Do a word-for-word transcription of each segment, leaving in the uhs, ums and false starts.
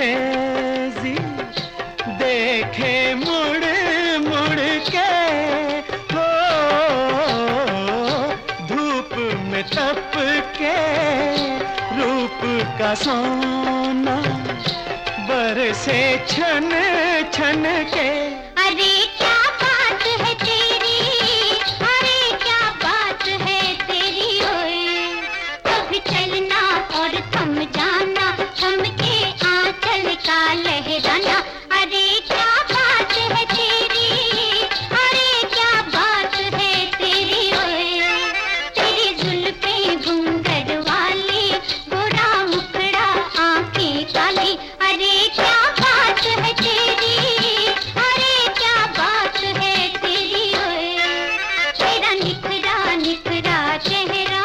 तेजी देखे मुड़ मुड़ के, हो धूप में तप के रूप का सोना बरसे छन छन के। अरे क्या बात है तेरी, अरे क्या बात है तेरी, ओए कभी चलना और थम जाना, थम के आंचल का लहराना। अरे क्या बात है तेरी, अरे क्या बात है तेरी, ओए तेरी जुल्फें घूंघट वाली, गोरा मुखड़ा आंखें काली। अरे क्या बात है तेरी, अरे क्या बात है तेरी, ओए तेरा निखरा निखरा चेहरा।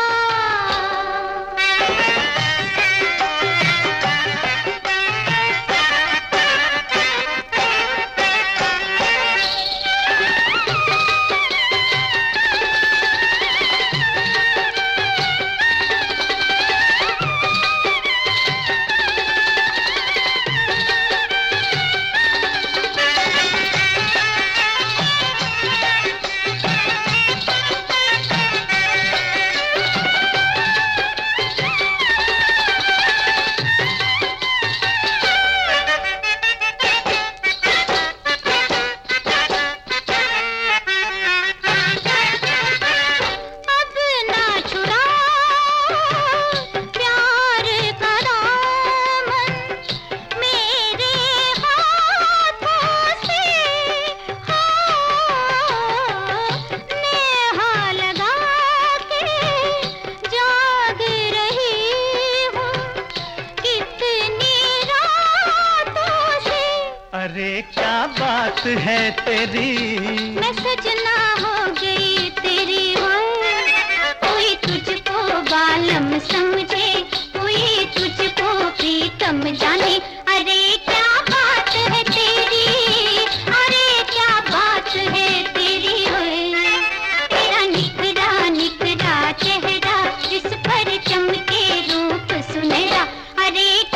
अरे क्या बात है तेरी, मैं सजना हो गई तेरी, हो कोई तुझको बालम समझे, कोई तुझको प्रीतम जाने। अरे क्या बात है तेरी, अरे क्या बात है तेरी, ओए तेरा निखरा निखरा चेहरा, जिस पर चमके रूप सुनहरा। अरे